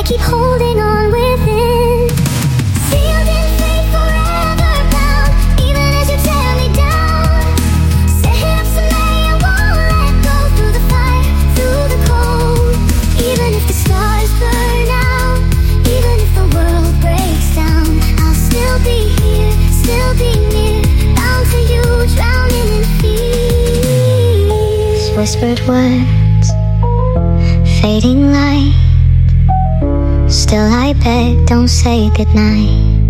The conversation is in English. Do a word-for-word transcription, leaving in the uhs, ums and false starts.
keep holding on within. Sealed in fate, forever bound, even as you tear me down. Set up to me, I won't let go. Through the fire, through the cold. Even if the stars burn out, even if the world breaks down, I'll still be here, still be near, bound to you, drowning in peace. Whispered words, fading light. Still I beg, don't say goodnight.